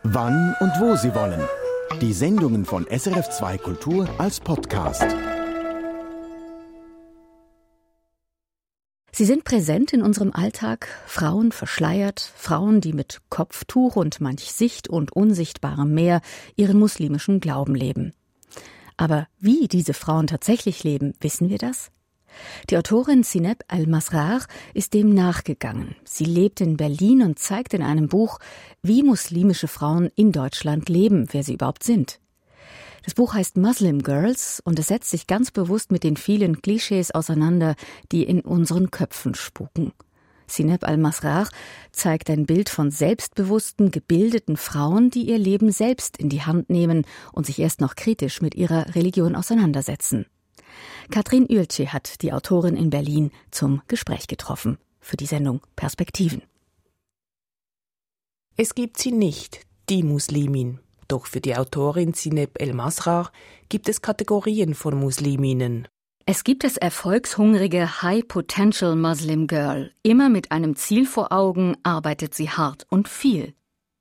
wann und wo Sie wollen. Die Sendungen von SRF2 Kultur als Podcast. Sie sind präsent in unserem Alltag, Frauen verschleiert, Frauen, die mit Kopftuch und manch sicht- und unsichtbarem Meer ihren muslimischen Glauben leben. Aber wie diese Frauen tatsächlich leben, wissen wir das? Die Autorin Zineb El-Masrar ist dem nachgegangen. Sie lebt in Berlin und zeigt in einem Buch, wie muslimische Frauen in Deutschland leben, wer sie überhaupt sind. Das Buch heißt Muslim Girls und es setzt sich ganz bewusst mit den vielen Klischees auseinander, die in unseren Köpfen spuken. Zineb El-Masrar zeigt ein Bild von selbstbewussten, gebildeten Frauen, die ihr Leben selbst in die Hand nehmen und sich erst noch kritisch mit ihrer Religion auseinandersetzen. Katrin Uelci hat die Autorin in Berlin zum Gespräch getroffen für die Sendung Perspektiven. Es gibt sie nicht, die Muslimin. Doch für die Autorin Zineb El-Masrar gibt es Kategorien von Musliminnen. Es gibt das erfolgshungrige High-Potential Muslim Girl. Immer mit einem Ziel vor Augen arbeitet sie hart und viel.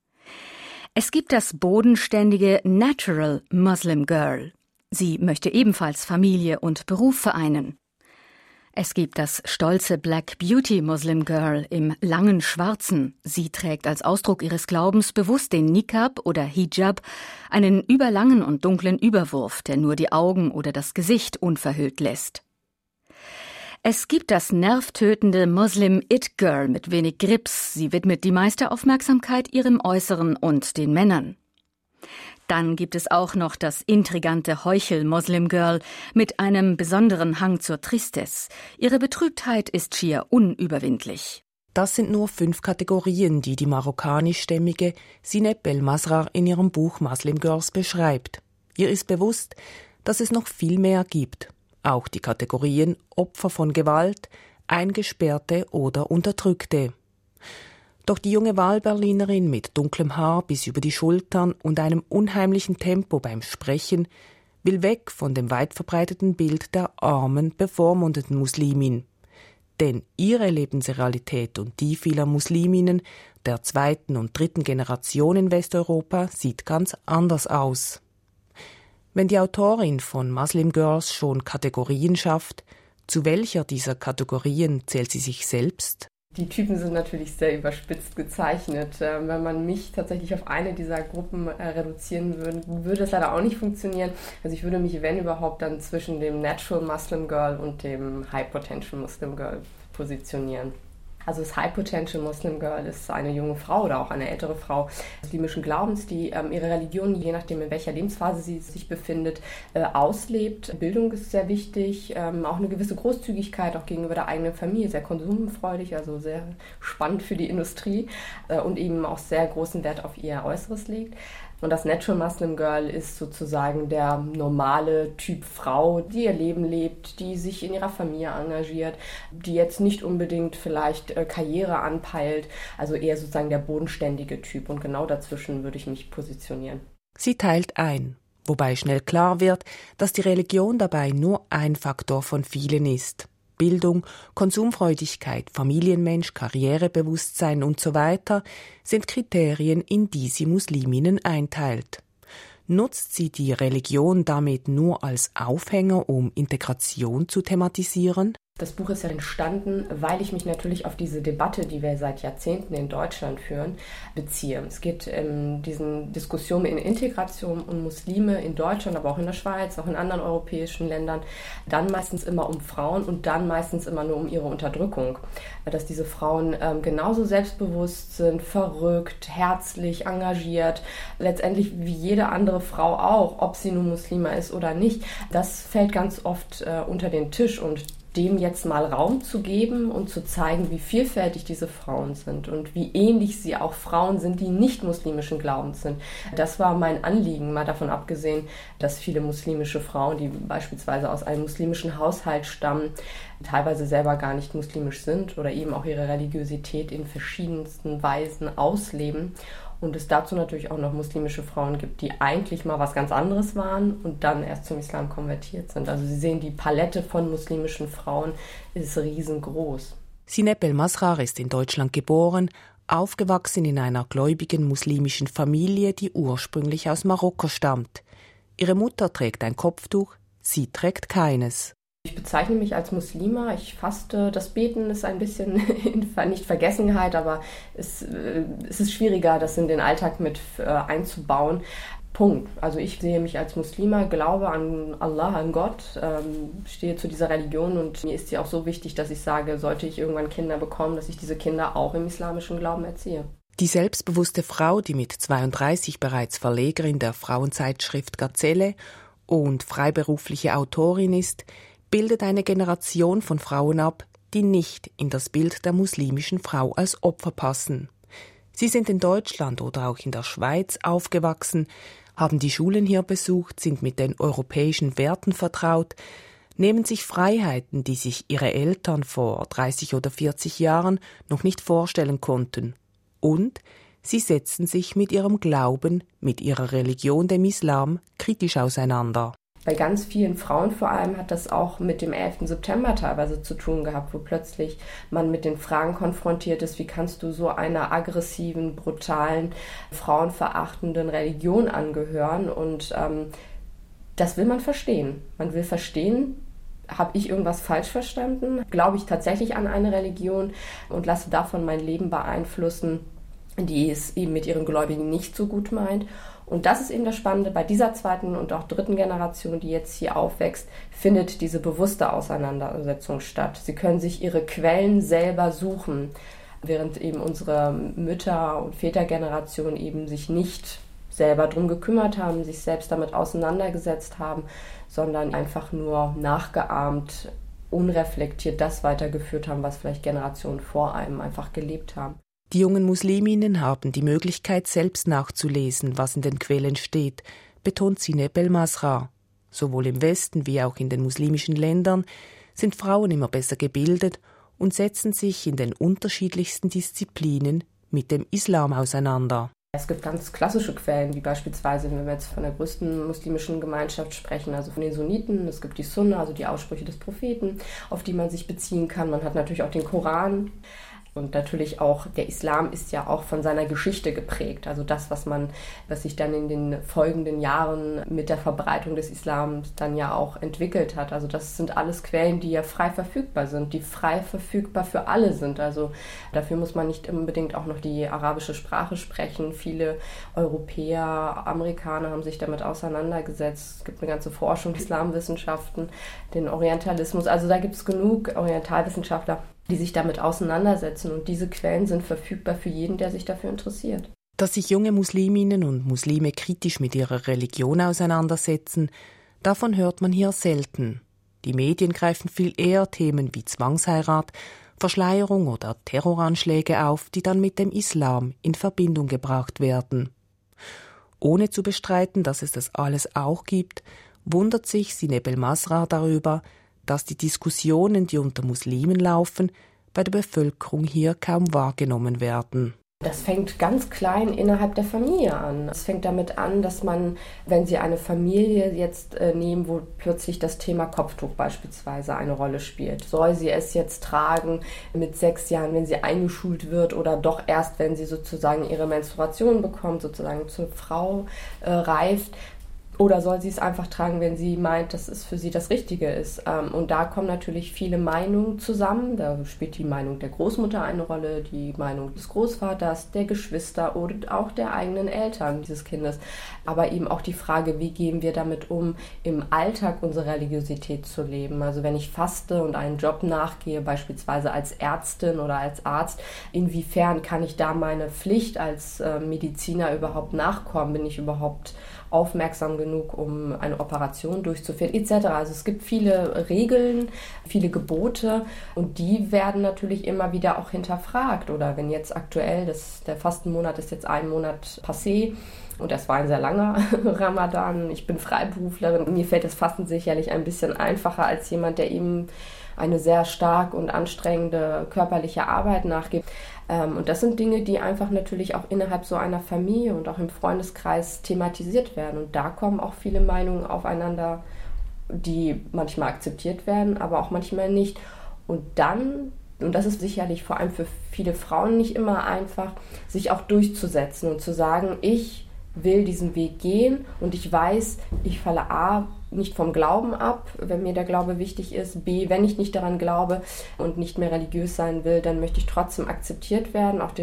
Es gibt das bodenständige Natural Muslim Girl. Sie möchte ebenfalls Familie und Beruf vereinen. Es gibt das stolze Black Beauty Muslim Girl im langen Schwarzen. Sie trägt als Ausdruck ihres Glaubens bewusst den Niqab oder Hijab, einen überlangen und dunklen Überwurf, der nur die Augen oder das Gesicht unverhüllt lässt. Es gibt das nervtötende Muslim It Girl mit wenig Grips. Sie widmet die meiste Aufmerksamkeit ihrem Äußeren und den Männern. Dann gibt es auch noch das intrigante Heuchel-Muslim-Girl mit einem besonderen Hang zur Tristesse. Ihre Betrübtheit ist schier unüberwindlich. Das sind nur 5 Kategorien, die die marokkanischstämmige Zineb El-Masrar in ihrem Buch Muslim Girls beschreibt. Ihr ist bewusst, dass es noch viel mehr gibt. Auch die Kategorien Opfer von Gewalt, Eingesperrte oder Unterdrückte. Doch die junge Wahlberlinerin mit dunklem Haar bis über die Schultern und einem unheimlichen Tempo beim Sprechen will weg von dem weit verbreiteten Bild der armen, bevormundeten Muslimin. Denn ihre Lebensrealität und die vieler Musliminnen der 2. und 3. Generation in Westeuropa sieht ganz anders aus. Wenn die Autorin von Muslim Girls schon Kategorien schafft, zu welcher dieser Kategorien zählt sie sich selbst? Die Typen sind natürlich sehr überspitzt gezeichnet. Wenn man mich tatsächlich auf eine dieser Gruppen reduzieren würde, würde das leider auch nicht funktionieren. Also ich würde mich, wenn überhaupt, dann zwischen dem Natural Muslim Girl und dem High Potential Muslim Girl positionieren. Also das High Potential Muslim Girl ist eine junge Frau oder auch eine ältere Frau muslimischen Glaubens, die ihre Religion, je nachdem in welcher Lebensphase sie sich befindet, auslebt. Bildung ist sehr wichtig, auch eine gewisse Großzügigkeit auch gegenüber der eigenen Familie, sehr konsumfreudig, also sehr spannend für die Industrie und eben auch sehr großen Wert auf ihr Äußeres legt. Und das Natural Muslim Girl ist sozusagen der normale Typ Frau, die ihr Leben lebt, die sich in ihrer Familie engagiert, die jetzt nicht unbedingt vielleicht Karriere anpeilt, also eher sozusagen der bodenständige Typ. Und genau dazwischen würde ich mich positionieren. Sie teilt ein, wobei schnell klar wird, dass die Religion dabei nur ein Faktor von vielen ist. Bildung, Konsumfreudigkeit, Familienmensch, Karrierebewusstsein und so weiter sind Kriterien, in die sie Musliminnen einteilt. Nutzt sie die Religion damit nur als Aufhänger, um Integration zu thematisieren? Das Buch ist ja entstanden, weil ich mich natürlich auf diese Debatte, die wir seit Jahrzehnten in Deutschland führen, beziehe. Es geht in diesen Diskussionen in Integration und Muslime in Deutschland, aber auch in der Schweiz, auch in anderen europäischen Ländern, dann meistens immer um Frauen und dann meistens immer nur um ihre Unterdrückung. Dass diese Frauen genauso selbstbewusst sind, verrückt, herzlich, engagiert, letztendlich wie jede andere Frau auch, ob sie nun Muslima ist oder nicht. Das fällt ganz oft unter den Tisch und dem jetzt mal Raum zu geben und zu zeigen, wie vielfältig diese Frauen sind und wie ähnlich sie auch Frauen sind, die nicht muslimischen Glaubens sind. Das war mein Anliegen, mal davon abgesehen, dass viele muslimische Frauen, die beispielsweise aus einem muslimischen Haushalt stammen, teilweise selber gar nicht muslimisch sind oder eben auch ihre Religiosität in verschiedensten Weisen ausleben. Und es dazu natürlich auch noch muslimische Frauen gibt, die eigentlich mal was ganz anderes waren und dann erst zum Islam konvertiert sind. Also Sie sehen, die Palette von muslimischen Frauen ist riesengroß. Zineb El-Masrar ist in Deutschland geboren, aufgewachsen in einer gläubigen muslimischen Familie, die ursprünglich aus Marokko stammt. Ihre Mutter trägt ein Kopftuch, sie trägt keines. Ich bezeichne mich als Muslima, ich faste. Das Beten ist ein bisschen nicht Vergessenheit, aber es ist schwieriger, das in den Alltag mit einzubauen. Punkt. Also ich sehe mich als Muslima, glaube an Allah, an Gott, stehe zu dieser Religion und mir ist sie auch so wichtig, dass ich sage, sollte ich irgendwann Kinder bekommen, dass ich diese Kinder auch im islamischen Glauben erziehe. Die selbstbewusste Frau, die mit 32 bereits Verlegerin der Frauenzeitschrift Gazelle und freiberufliche Autorin ist, bildet eine Generation von Frauen ab, die nicht in das Bild der muslimischen Frau als Opfer passen. Sie sind in Deutschland oder auch in der Schweiz aufgewachsen, haben die Schulen hier besucht, sind mit den europäischen Werten vertraut, nehmen sich Freiheiten, die sich ihre Eltern vor 30 oder 40 Jahren noch nicht vorstellen konnten. Und sie setzen sich mit ihrem Glauben, mit ihrer Religion, dem Islam, kritisch auseinander. Bei ganz vielen Frauen vor allem hat das auch mit dem 11. September teilweise zu tun gehabt, wo plötzlich man mit den Fragen konfrontiert ist, wie kannst du so einer aggressiven, brutalen, frauenverachtenden Religion angehören? Und das will man verstehen. Man will verstehen, habe ich irgendwas falsch verstanden? Glaube ich tatsächlich an eine Religion und lasse davon mein Leben beeinflussen, die es eben mit ihren Gläubigen nicht so gut meint? Und das ist eben das Spannende, bei dieser zweiten und auch dritten Generation, die jetzt hier aufwächst, findet diese bewusste Auseinandersetzung statt. Sie können sich ihre Quellen selber suchen, während eben unsere Mütter- und Vätergeneration eben sich nicht selber drum gekümmert haben, sich selbst damit auseinandergesetzt haben, sondern einfach nur nachgeahmt, unreflektiert das weitergeführt haben, was vielleicht Generationen vor einem einfach gelebt haben. Die jungen Musliminnen haben die Möglichkeit, selbst nachzulesen, was in den Quellen steht, betont Zineb Belmasra. Sowohl im Westen wie auch in den muslimischen Ländern sind Frauen immer besser gebildet und setzen sich in den unterschiedlichsten Disziplinen mit dem Islam auseinander. Es gibt ganz klassische Quellen, wie beispielsweise, wenn wir jetzt von der größten muslimischen Gemeinschaft sprechen, also von den Sunniten. Es gibt die Sunna, also die Aussprüche des Propheten, auf die man sich beziehen kann. Man hat natürlich auch den Koran. Und natürlich auch, der Islam ist ja auch von seiner Geschichte geprägt. Also das, was sich dann in den folgenden Jahren mit der Verbreitung des Islams dann ja auch entwickelt hat. Also das sind alles Quellen, die ja frei verfügbar sind, die frei verfügbar für alle sind. Also dafür muss man nicht unbedingt auch noch die arabische Sprache sprechen. Viele Europäer, Amerikaner haben sich damit auseinandergesetzt. Es gibt eine ganze Forschung, Islamwissenschaften, den Orientalismus. Also da gibt es genug Orientalwissenschaftler, die sich damit auseinandersetzen. Und diese Quellen sind verfügbar für jeden, der sich dafür interessiert. Dass sich junge Musliminnen und Muslime kritisch mit ihrer Religion auseinandersetzen, davon hört man hier selten. Die Medien greifen viel eher Themen wie Zwangsheirat, Verschleierung oder Terroranschläge auf, die dann mit dem Islam in Verbindung gebracht werden. Ohne zu bestreiten, dass es das alles auch gibt, wundert sich Zineb Belmasra darüber, dass die Diskussionen, die unter Muslimen laufen, bei der Bevölkerung hier kaum wahrgenommen werden. Das fängt ganz klein innerhalb der Familie an. Es fängt damit an, dass man, wenn Sie eine Familie jetzt nehmen, wo plötzlich das Thema Kopftuch beispielsweise eine Rolle spielt. Soll sie es jetzt tragen mit 6 Jahren, wenn sie eingeschult wird, oder doch erst, wenn sie sozusagen ihre Menstruation bekommt, sozusagen zur Frau reift? Oder soll sie es einfach tragen, wenn sie meint, dass es für sie das Richtige ist? Und da kommen natürlich viele Meinungen zusammen. Da spielt die Meinung der Großmutter eine Rolle, die Meinung des Großvaters, der Geschwister oder auch der eigenen Eltern dieses Kindes. Aber eben auch die Frage, wie gehen wir damit um, im Alltag unsere Religiosität zu leben? Also wenn ich faste und einen Job nachgehe, beispielsweise als Ärztin oder als Arzt, inwiefern kann ich da meine Pflicht als Mediziner überhaupt nachkommen? Bin ich überhaupt aufmerksam genug, um eine Operation durchzuführen, etc. Also es gibt viele Regeln, viele Gebote und die werden natürlich immer wieder auch hinterfragt. Oder wenn jetzt aktuell, der Fastenmonat ist jetzt 1 Monat passé und das war ein sehr langer Ramadan, ich bin Freiberuflerin, mir fällt das Fasten sicherlich ein bisschen einfacher als jemand, der eben eine sehr stark und anstrengende körperliche Arbeit nachgeht. Und das sind Dinge, die einfach natürlich auch innerhalb so einer Familie und auch im Freundeskreis thematisiert werden. Und da kommen auch viele Meinungen aufeinander, die manchmal akzeptiert werden, aber auch manchmal nicht. Und dann Und das ist sicherlich vor allem für viele Frauen nicht immer einfach, sich auch durchzusetzen und zu sagen, ich will diesen Weg gehen und ich weiß, ich falle A, nicht vom Glauben ab, wenn mir der Glaube wichtig ist, B, wenn ich nicht daran glaube und nicht mehr religiös sein will, dann möchte ich trotzdem akzeptiert werden, auch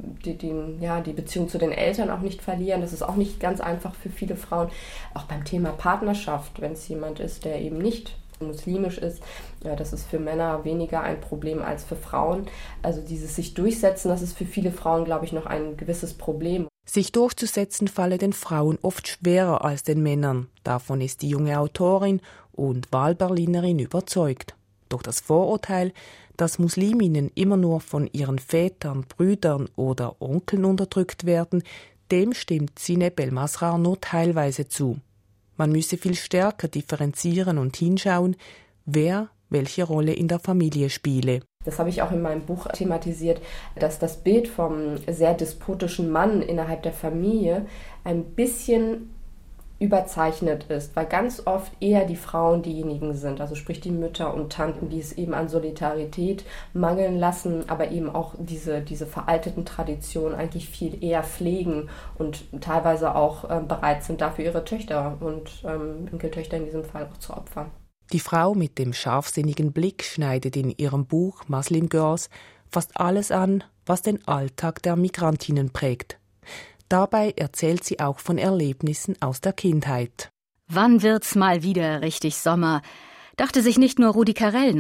die Beziehung zu den Eltern auch nicht verlieren. Das ist auch nicht ganz einfach für viele Frauen. Auch beim Thema Partnerschaft, wenn es jemand ist, der eben nicht muslimisch ist, ja, das ist für Männer weniger ein Problem als für Frauen. Also dieses sich durchsetzen, das ist für viele Frauen, glaube ich, noch ein gewisses Problem. Sich durchzusetzen falle den Frauen oft schwerer als den Männern. Davon ist die junge Autorin und Wahlberlinerin überzeugt. Doch das Vorurteil, dass Musliminnen immer nur von ihren Vätern, Brüdern oder Onkeln unterdrückt werden, dem stimmt Zineb El-Masrar nur teilweise zu. Man müsse viel stärker differenzieren und hinschauen, wer welche Rolle in der Familie spiele. Das habe ich auch in meinem Buch thematisiert, dass das Bild vom sehr despotischen Mann innerhalb der Familie ein bisschen überzeichnet ist, weil ganz oft eher die Frauen diejenigen sind, also sprich die Mütter und Tanten, die es eben an Solidarität mangeln lassen, aber eben auch diese veralteten Traditionen eigentlich viel eher pflegen und teilweise auch bereit sind, dafür ihre Töchter und Enkeltöchter in diesem Fall auch zu opfern. Die Frau mit dem scharfsinnigen Blick schneidet in ihrem Buch Muslim Girls fast alles an, was den Alltag der Migrantinnen prägt. Dabei erzählt sie auch von Erlebnissen aus der Kindheit. Wann wird's mal wieder richtig Sommer, dachte sich nicht nur Rudi Carrell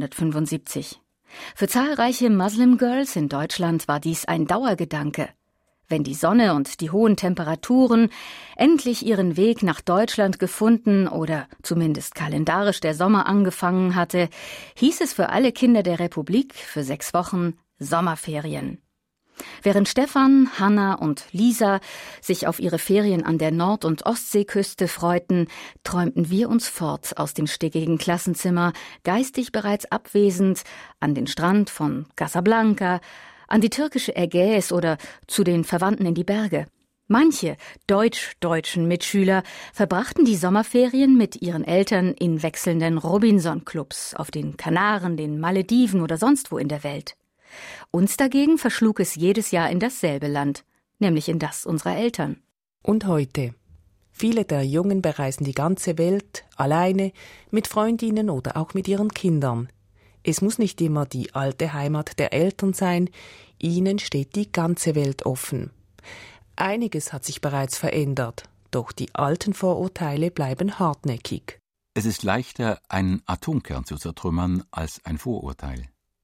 1975. Für zahlreiche Muslim Girls in Deutschland war dies ein Dauergedanke. Wenn die Sonne und die hohen Temperaturen endlich ihren Weg nach Deutschland gefunden oder zumindest kalendarisch der Sommer angefangen hatte, hieß es für alle Kinder der Republik für 6 Wochen Sommerferien. Während Stefan, Hanna und Lisa sich auf ihre Ferien an der Nord- und Ostseeküste freuten, träumten wir uns fort aus dem stickigen Klassenzimmer, geistig bereits abwesend, an den Strand von Casablanca, an die türkische Ägäis oder zu den Verwandten in die Berge. Manche deutschen Mitschüler verbrachten die Sommerferien mit ihren Eltern in wechselnden Robinson-Clubs auf den Kanaren, den Malediven oder sonst wo in der Welt. Uns dagegen verschlug es jedes Jahr in dasselbe Land, nämlich in das unserer Eltern. Und heute? Viele der Jungen bereisen die ganze Welt, alleine, mit Freundinnen oder auch mit ihren Kindern. Es muss nicht immer die alte Heimat der Eltern sein, ihnen steht die ganze Welt offen. Einiges hat sich bereits verändert, doch die alten Vorurteile bleiben hartnäckig. Es ist leichter, einen Atomkern zu zertrümmern, als ein Vorurteil.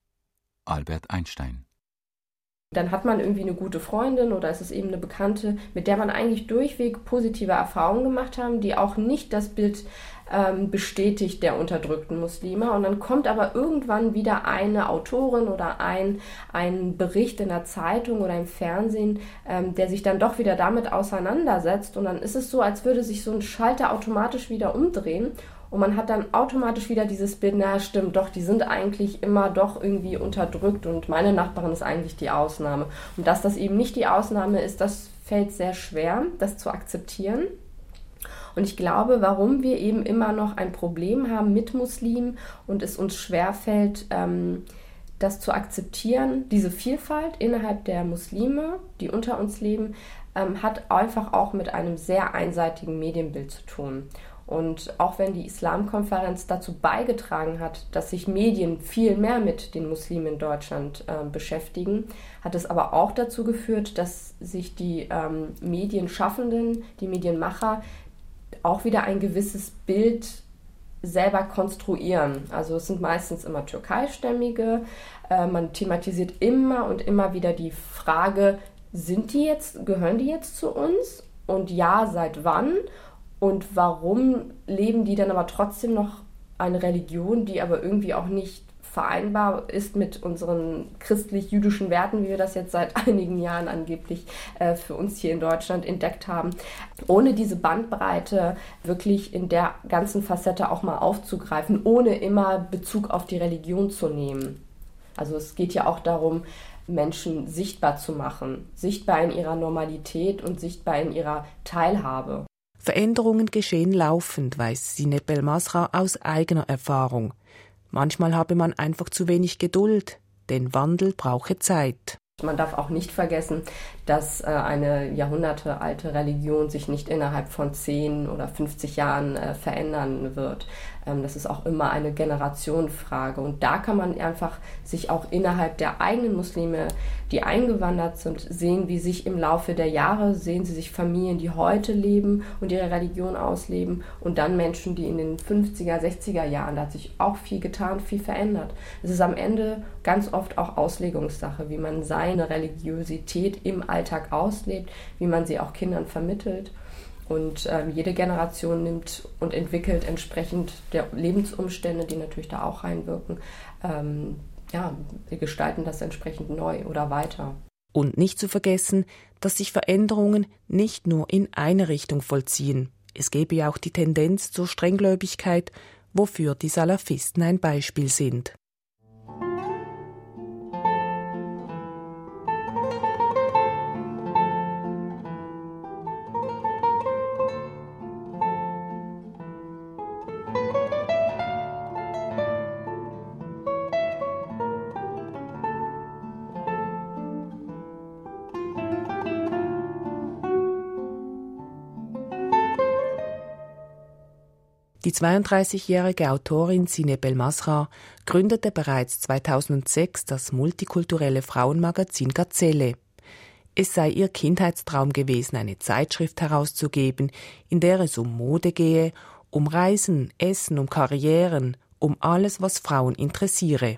Albert Einstein. Dann hat man irgendwie eine gute Freundin oder es ist eben eine Bekannte, mit der man eigentlich durchweg positive Erfahrungen gemacht haben, die auch nicht das Bild bestätigt der unterdrückten Muslime. Und dann kommt aber irgendwann wieder eine Autorin oder ein Bericht in der Zeitung oder im Fernsehen, der sich dann doch wieder damit auseinandersetzt. Und dann ist es so, als würde sich so ein Schalter automatisch wieder umdrehen. Und man hat dann automatisch wieder dieses Bild, na stimmt, doch, die sind eigentlich immer doch irgendwie unterdrückt und meine Nachbarin ist eigentlich die Ausnahme. Und dass das eben nicht die Ausnahme ist, das fällt sehr schwer, das zu akzeptieren. Und ich glaube, warum wir eben immer noch ein Problem haben mit Muslimen und es uns schwerfällt, das zu akzeptieren, diese Vielfalt innerhalb der Muslime, die unter uns leben, hat einfach auch mit einem sehr einseitigen Medienbild zu tun. Und auch wenn die Islamkonferenz dazu beigetragen hat, dass sich Medien viel mehr mit den Muslimen in Deutschland beschäftigen, hat es aber auch dazu geführt, dass sich die Medienschaffenden, die Medienmacher auch wieder ein gewisses Bild selber konstruieren. Also es sind meistens immer türkeistämmige. Man thematisiert immer und immer wieder die Frage, gehören die jetzt zu uns? Und ja, seit wann? Und warum leben die dann aber trotzdem noch eine Religion, die aber irgendwie auch nicht vereinbar ist mit unseren christlich-jüdischen Werten, wie wir das jetzt seit einigen Jahren angeblich für uns hier in Deutschland entdeckt haben, ohne diese Bandbreite wirklich in der ganzen Facette auch mal aufzugreifen, ohne immer Bezug auf die Religion zu nehmen. Also es geht ja auch darum, Menschen sichtbar zu machen, sichtbar in ihrer Normalität und sichtbar in ihrer Teilhabe. Veränderungen geschehen laufend, weiß Zineb El-Masrar aus eigener Erfahrung. Manchmal habe man einfach zu wenig Geduld. denn Wandel brauche Zeit. Man darf auch nicht vergessen, dass eine jahrhundertealte Religion sich nicht innerhalb von 10 oder 50 Jahren verändern wird. Das ist auch immer eine Generationenfrage. Und da kann man einfach sich auch innerhalb der eigenen Muslime, die eingewandert sind, sehen, wie sich im Laufe der Jahre, sehen sie sich Familien, die heute leben und ihre Religion ausleben, und dann Menschen, die in den 50er, 60er Jahren, da hat sich auch viel getan, viel verändert. Es ist am Ende ganz oft auch Auslegungssache, wie man seine Religiosität im Alltag auslebt, wie man sie auch Kindern vermittelt. Und jede Generation nimmt und entwickelt entsprechend der Lebensumstände, die natürlich da auch reinwirken, wir gestalten das entsprechend neu oder weiter. Und nicht zu vergessen, dass sich Veränderungen nicht nur in eine Richtung vollziehen. Es gäbe ja auch die Tendenz zur Strenggläubigkeit, wofür die Salafisten ein Beispiel sind. Die 32-jährige Autorin Zineb El-Masrar gründete bereits 2006 das multikulturelle Frauenmagazin Gazelle. Es sei ihr Kindheitstraum gewesen, eine Zeitschrift herauszugeben, in der es um Mode gehe, um Reisen, Essen, um Karrieren, um alles, was Frauen interessiere.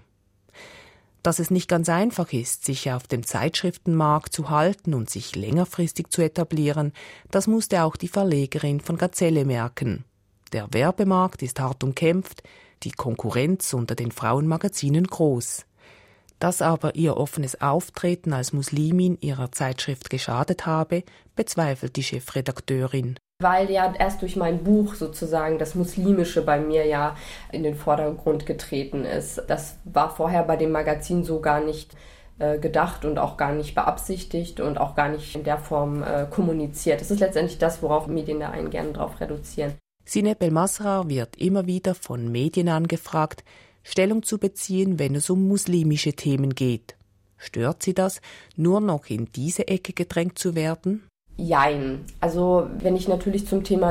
Dass es nicht ganz einfach ist, sich auf dem Zeitschriftenmarkt zu halten und sich längerfristig zu etablieren, das musste auch die Verlegerin von Gazelle merken. Der Werbemarkt ist hart umkämpft, die Konkurrenz unter den Frauenmagazinen groß. Dass aber ihr offenes Auftreten als Muslimin ihrer Zeitschrift geschadet habe, bezweifelt die Chefredakteurin. Weil ja erst durch mein Buch sozusagen das Muslimische bei mir ja in den Vordergrund getreten ist. Das war vorher bei dem Magazin so gar nicht gedacht und auch gar nicht beabsichtigt und auch gar nicht in der Form kommuniziert. Das ist letztendlich das, worauf Medien da einen gerne drauf reduzieren. Zineb El-Masrar wird immer wieder von Medien angefragt, Stellung zu beziehen, wenn es um muslimische Themen geht. Stört sie das, nur noch in diese Ecke gedrängt zu werden? Jein. Also wenn ich natürlich zum Thema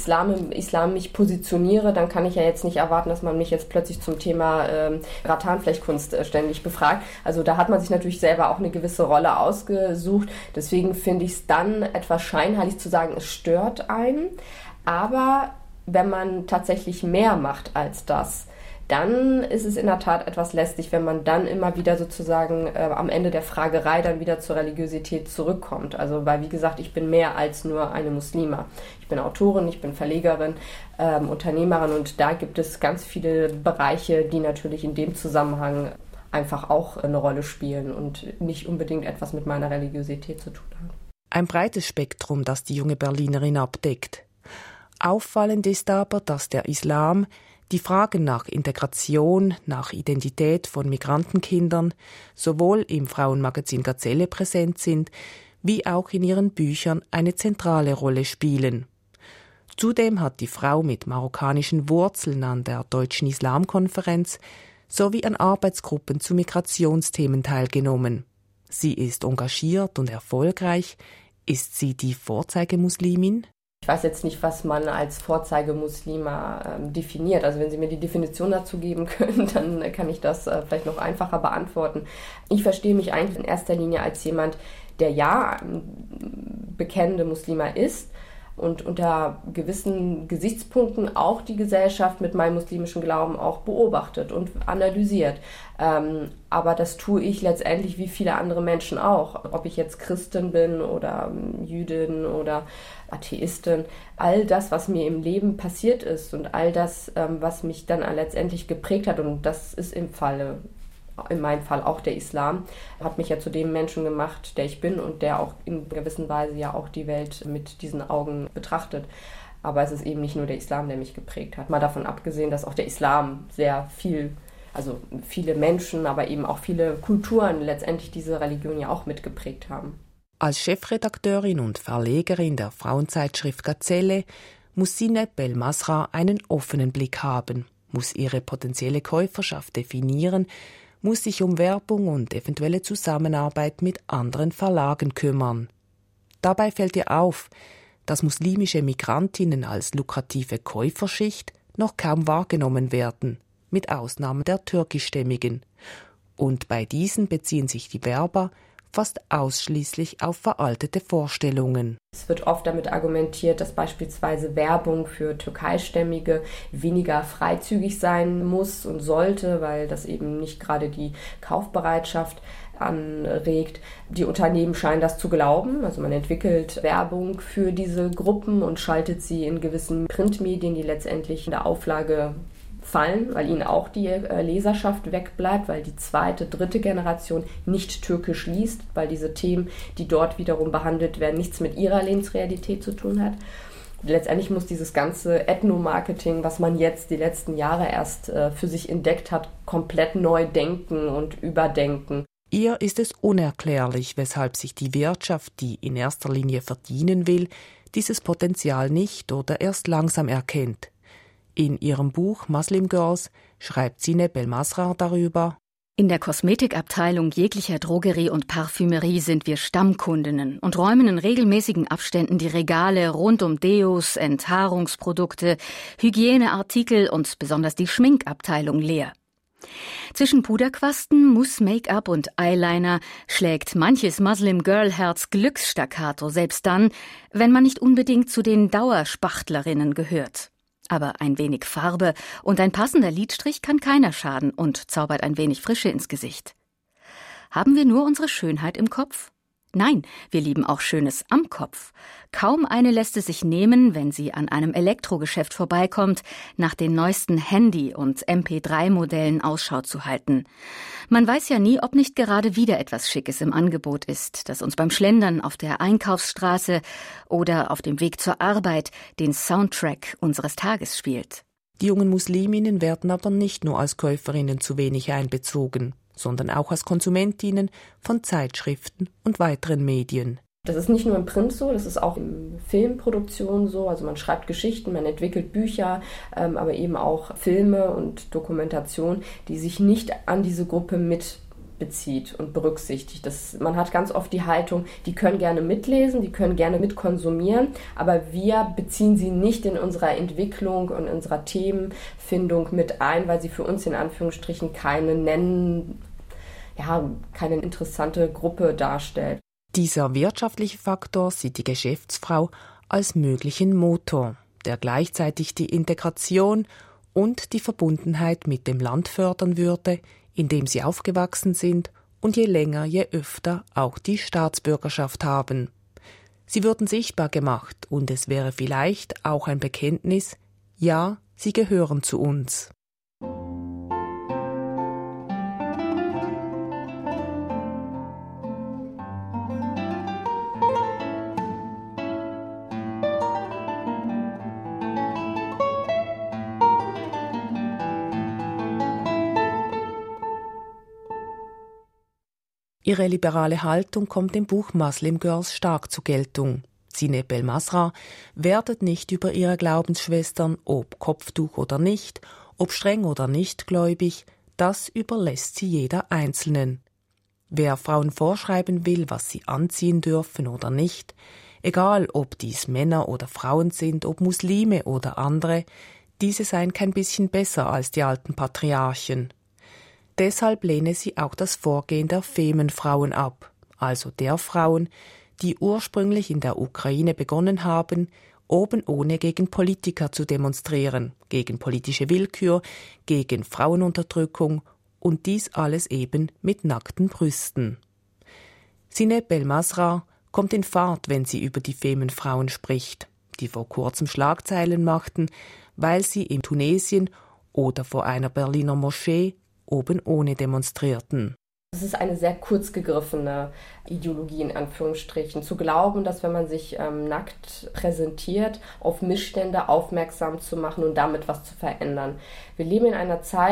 Islam mich positioniere, dann kann ich ja jetzt nicht erwarten, dass man mich jetzt plötzlich zum Thema Rattanflechtkunst ständig befragt. Also da hat man sich natürlich selber auch eine gewisse Rolle ausgesucht. Deswegen finde ich es dann etwas scheinheilig zu sagen, es stört einen. Aber wenn man tatsächlich mehr macht als das, dann ist es in der Tat etwas lästig, wenn man dann immer wieder sozusagen am Ende der Fragerei dann wieder zur Religiosität zurückkommt. Also weil, wie gesagt, ich bin mehr als nur eine Muslima. Ich bin Autorin, ich bin Verlegerin, Unternehmerin, und da gibt es ganz viele Bereiche, die natürlich in dem Zusammenhang einfach auch eine Rolle spielen und nicht unbedingt etwas mit meiner Religiosität zu tun haben. Ein breites Spektrum, das die junge Berlinerin abdeckt. Auffallend ist aber, dass der Islam die Fragen nach Integration, nach Identität von Migrantenkindern sowohl im Frauenmagazin Gazelle präsent sind, wie auch in ihren Büchern eine zentrale Rolle spielen. Zudem hat die Frau mit marokkanischen Wurzeln an der Deutschen Islamkonferenz sowie an Arbeitsgruppen zu Migrationsthemen teilgenommen. Sie ist engagiert und erfolgreich. Ist sie die Vorzeigemuslimin? Ich weiß jetzt nicht, was man als Vorzeigemuslima definiert. Also wenn Sie mir die Definition dazu geben können, dann kann ich das vielleicht noch einfacher beantworten. Ich verstehe mich eigentlich in erster Linie als jemand, der ja bekennende Muslima ist und unter gewissen Gesichtspunkten auch die Gesellschaft mit meinem muslimischen Glauben auch beobachtet und analysiert. Aber das tue ich letztendlich wie viele andere Menschen auch. Ob ich jetzt Christin bin oder Jüdin oder Atheistin. All das, was mir im Leben passiert ist und all das, was mich dann letztendlich geprägt hat, und das ist in meinem Fall auch der Islam, hat mich ja zu dem Menschen gemacht, der ich bin und der auch in gewisser Weise ja auch die Welt mit diesen Augen betrachtet. Aber es ist eben nicht nur der Islam, der mich geprägt hat. Mal davon abgesehen, dass auch der Islam sehr viel, also viele Menschen, aber eben auch viele Kulturen letztendlich diese Religion ja auch mitgeprägt haben. Als Chefredakteurin und Verlegerin der Frauenzeitschrift Gazelle muss Zineb El-Masrar einen offenen Blick haben, muss ihre potenzielle Käuferschaft definieren, muss sich um Werbung und eventuelle Zusammenarbeit mit anderen Verlagen kümmern. Dabei fällt ihr auf, dass muslimische Migrantinnen als lukrative Käuferschicht noch kaum wahrgenommen werden, mit Ausnahme der türkischstämmigen. Und bei diesen beziehen sich die Werber fast ausschließlich auf veraltete Vorstellungen. Es wird oft damit argumentiert, dass beispielsweise Werbung für Türkeistämmige weniger freizügig sein muss und sollte, weil das eben nicht gerade die Kaufbereitschaft anregt. Die Unternehmen scheinen das zu glauben. Also man entwickelt Werbung für diese Gruppen und schaltet sie in gewissen Printmedien, die letztendlich in der Auflage fallen, weil ihnen auch die Leserschaft wegbleibt, weil die zweite, dritte Generation nicht türkisch liest, weil diese Themen, die dort wiederum behandelt werden, nichts mit ihrer Lebensrealität zu tun hat. Letztendlich muss dieses ganze Ethno-Marketing, was man jetzt die letzten Jahre erst für sich entdeckt hat, komplett neu denken und überdenken. Ihr ist es unerklärlich, weshalb sich die Wirtschaft, die in erster Linie verdienen will, dieses Potenzial nicht oder erst langsam erkennt. In ihrem Buch Muslim Girls schreibt Zineb El-Masrar darüber: In der Kosmetikabteilung jeglicher Drogerie und Parfümerie sind wir Stammkundinnen und räumen in regelmäßigen Abständen die Regale rund um Deos, Enthaarungsprodukte, Hygieneartikel und besonders die Schminkabteilung leer. Zwischen Puderquasten, Mousse, Make-up und Eyeliner schlägt manches Muslim Girl Herz Glücksstaccato, selbst dann, wenn man nicht unbedingt zu den Dauerspachtlerinnen gehört. Aber ein wenig Farbe und ein passender Lidstrich kann keiner schaden und zaubert ein wenig Frische ins Gesicht. Haben wir nur unsere Schönheit im Kopf? Nein, wir lieben auch Schönes am Kopf. Kaum eine lässt es sich nehmen, wenn sie an einem Elektrogeschäft vorbeikommt, nach den neuesten Handy- und MP3-Modellen Ausschau zu halten. Man weiß ja nie, ob nicht gerade wieder etwas Schickes im Angebot ist, das uns beim Schlendern auf der Einkaufsstraße oder auf dem Weg zur Arbeit den Soundtrack unseres Tages spielt. Die jungen Musliminnen werden aber nicht nur als Käuferinnen zu wenig einbezogen, sondern auch als Konsumentinnen von Zeitschriften und weiteren Medien. Das ist nicht nur im Print so, das ist auch in Filmproduktionen so. Also man schreibt Geschichten, man entwickelt Bücher, aber eben auch Filme und Dokumentation, die sich nicht an diese Gruppe mitbezieht und berücksichtigt. Man hat ganz oft die Haltung, die können gerne mitlesen, die können gerne mitkonsumieren, aber wir beziehen sie nicht in unserer Entwicklung und unserer Themenfindung mit ein, weil sie für uns in Anführungsstrichen keine interessante Gruppe darstellt. Dieser wirtschaftliche Faktor sieht die Geschäftsfrau als möglichen Motor, der gleichzeitig die Integration und die Verbundenheit mit dem Land fördern würde, in dem sie aufgewachsen sind und je länger, je öfter auch die Staatsbürgerschaft haben. Sie würden sichtbar gemacht und es wäre vielleicht auch ein Bekenntnis, ja, sie gehören zu uns. Ihre liberale Haltung kommt im Buch Muslim Girls stark zur Geltung. Zineb El-Masrar wertet nicht über ihre Glaubensschwestern, ob Kopftuch oder nicht, ob streng oder nicht gläubig, das überlässt sie jeder Einzelnen. Wer Frauen vorschreiben will, was sie anziehen dürfen oder nicht, egal ob dies Männer oder Frauen sind, ob Muslime oder andere, diese seien kein bisschen besser als die alten Patriarchen. Deshalb lehne sie auch das Vorgehen der Femenfrauen ab, also der Frauen, die ursprünglich in der Ukraine begonnen haben, oben ohne gegen Politiker zu demonstrieren, gegen politische Willkür, gegen Frauenunterdrückung und dies alles eben mit nackten Brüsten. Zineb El-Masrar kommt in Fahrt, wenn sie über die Femenfrauen spricht, die vor kurzem Schlagzeilen machten, weil sie in Tunesien oder vor einer Berliner Moschee oben ohne demonstrierten. Es ist eine sehr kurz gegriffene Ideologie in Anführungsstrichen, zu glauben, dass wenn man sich nackt präsentiert, auf Missstände aufmerksam zu machen und damit was zu verändern. Wir leben in einer Zeit,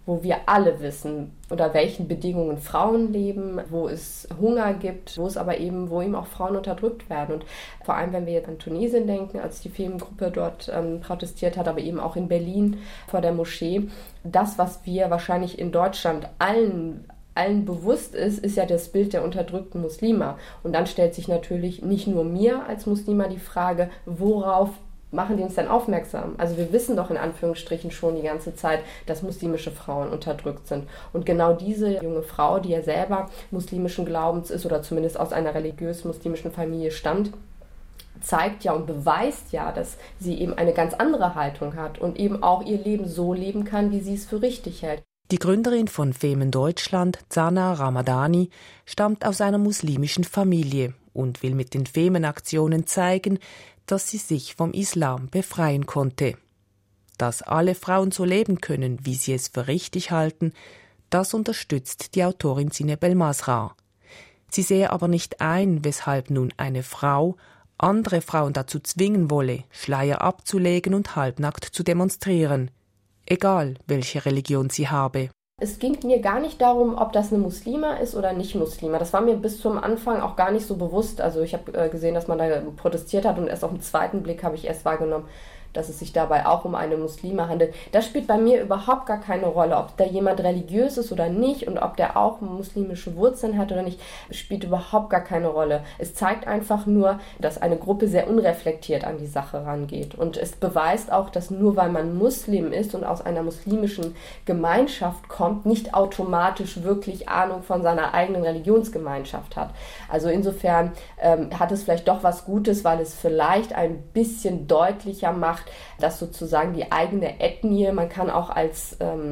wo wir alle wissen, unter welchen Bedingungen Frauen leben, wo es Hunger gibt, wo eben auch Frauen unterdrückt werden. Und vor allem, wenn wir jetzt an Tunesien denken, als die Femengruppe dort protestiert hat, aber eben auch in Berlin vor der Moschee, das, was wir wahrscheinlich in Deutschland allen bewusst ist ja das Bild der unterdrückten Muslima. Und dann stellt sich natürlich nicht nur mir als Muslima die Frage, worauf machen die uns denn aufmerksam? Also wir wissen doch in Anführungsstrichen schon die ganze Zeit, dass muslimische Frauen unterdrückt sind. Und genau diese junge Frau, die ja selber muslimischen Glaubens ist oder zumindest aus einer religiös-muslimischen Familie stammt, zeigt ja und beweist ja, dass sie eben eine ganz andere Haltung hat und eben auch ihr Leben so leben kann, wie sie es für richtig hält. Die Gründerin von Femen Deutschland, Zana Ramadani, stammt aus einer muslimischen Familie und will mit den Femen-Aktionen zeigen, dass sie sich vom Islam befreien konnte. Dass alle Frauen so leben können, wie sie es für richtig halten, das unterstützt die Autorin Zineb El-Masrar. Sie sehe aber nicht ein, weshalb nun eine Frau andere Frauen dazu zwingen wolle, Schleier abzulegen und halbnackt zu demonstrieren, egal welche Religion sie habe. Es ging mir gar nicht darum, ob das eine Muslima ist oder nicht Muslima. Das war mir bis zum Anfang auch gar nicht so bewusst. Also ich habe gesehen, dass man da protestiert hat und erst auf den zweiten Blick habe ich erst wahrgenommen, dass es sich dabei auch um eine Muslima handelt. Das spielt bei mir überhaupt gar keine Rolle, ob da jemand religiös ist oder nicht und ob der auch muslimische Wurzeln hat oder nicht, spielt überhaupt gar keine Rolle. Es zeigt einfach nur, dass eine Gruppe sehr unreflektiert an die Sache rangeht. Und es beweist auch, dass nur weil man Muslim ist und aus einer muslimischen Gemeinschaft kommt, nicht automatisch wirklich Ahnung von seiner eigenen Religionsgemeinschaft hat. Also insofern hat es vielleicht doch was Gutes, weil es vielleicht ein bisschen deutlicher macht, dass sozusagen die eigene Ethnie, man kann auch als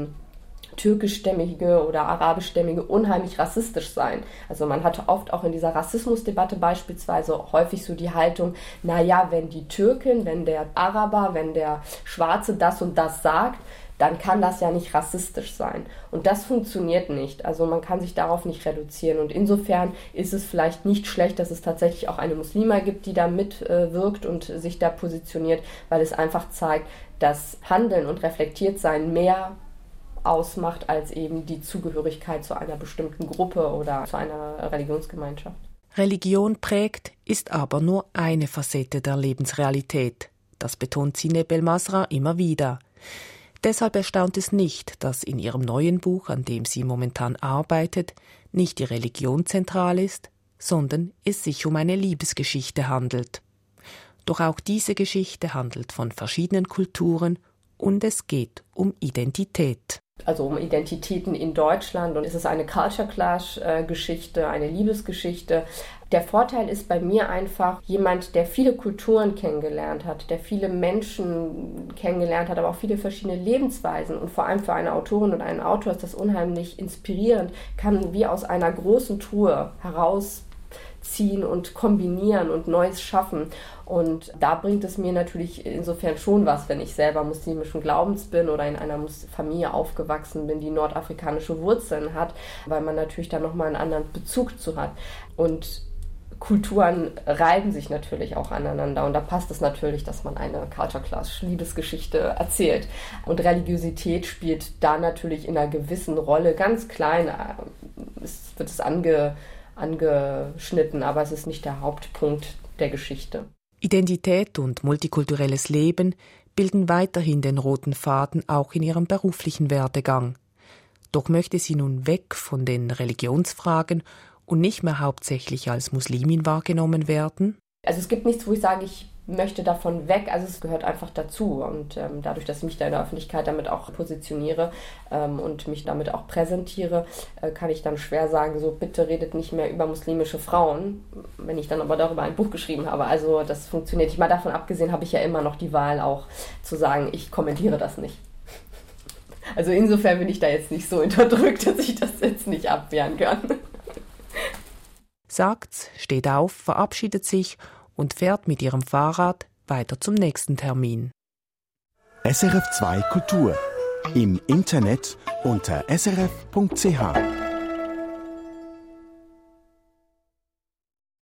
türkischstämmige oder arabischstämmige unheimlich rassistisch sein. Also man hat oft auch in dieser Rassismusdebatte beispielsweise häufig so die Haltung, naja, wenn die Türkin, wenn der Araber, wenn der Schwarze das und das sagt, dann kann das ja nicht rassistisch sein. Und das funktioniert nicht. Also man kann sich darauf nicht reduzieren. Und insofern ist es vielleicht nicht schlecht, dass es tatsächlich auch eine Muslima gibt, die da mitwirkt und sich da positioniert, weil es einfach zeigt, dass Handeln und Reflektiertsein mehr ausmacht als eben die Zugehörigkeit zu einer bestimmten Gruppe oder zu einer Religionsgemeinschaft. Religion prägt, ist aber nur eine Facette der Lebensrealität. Das betont Zineb El-Masrar immer wieder. Deshalb erstaunt es nicht, dass in ihrem neuen Buch, an dem sie momentan arbeitet, nicht die Religion zentral ist, sondern es sich um eine Liebesgeschichte handelt. Doch auch diese Geschichte handelt von verschiedenen Kulturen und es geht um Identität. Also um Identitäten in Deutschland und es ist eine Culture Clash-Geschichte, eine Liebesgeschichte. Der Vorteil ist bei mir einfach jemand, der viele Kulturen kennengelernt hat, der viele Menschen kennengelernt hat, aber auch viele verschiedene Lebensweisen. Und vor allem für eine Autorin und einen Autor ist das unheimlich inspirierend, kann wie aus einer großen Truhe herausziehen und kombinieren und Neues schaffen. Und da bringt es mir natürlich insofern schon was, wenn ich selber muslimischen Glaubens bin oder in einer Familie aufgewachsen bin, die nordafrikanische Wurzeln hat, weil man natürlich da nochmal einen anderen Bezug zu hat. Und Kulturen reiben sich natürlich auch aneinander und da passt es natürlich, dass man eine Culture-Clash-Liebesgeschichte erzählt. Und Religiosität spielt da natürlich in einer gewissen Rolle, ganz klein, wird es angeschnitten, aber es ist nicht der Hauptpunkt der Geschichte. Identität und multikulturelles Leben bilden weiterhin den roten Faden auch in ihrem beruflichen Werdegang. Doch möchte sie nun weg von den Religionsfragen und nicht mehr hauptsächlich als Muslimin wahrgenommen werden? Also es gibt nichts, wo ich sage, ich möchte davon weg. Also es gehört einfach dazu. Und dadurch, dass ich mich da in der Öffentlichkeit damit auch positioniere und mich damit auch präsentiere, kann ich dann schwer sagen, so bitte redet nicht mehr über muslimische Frauen, wenn ich dann aber darüber ein Buch geschrieben habe. Also das funktioniert nicht. Mal davon abgesehen habe ich ja immer noch die Wahl auch zu sagen, ich kommentiere das nicht. Also insofern bin ich da jetzt nicht so unterdrückt, dass ich das jetzt nicht abwehren kann. Sagt's, steht auf, verabschiedet sich und fährt mit ihrem Fahrrad weiter zum nächsten Termin. SRF2 Kultur. Im Internet unter srf.ch.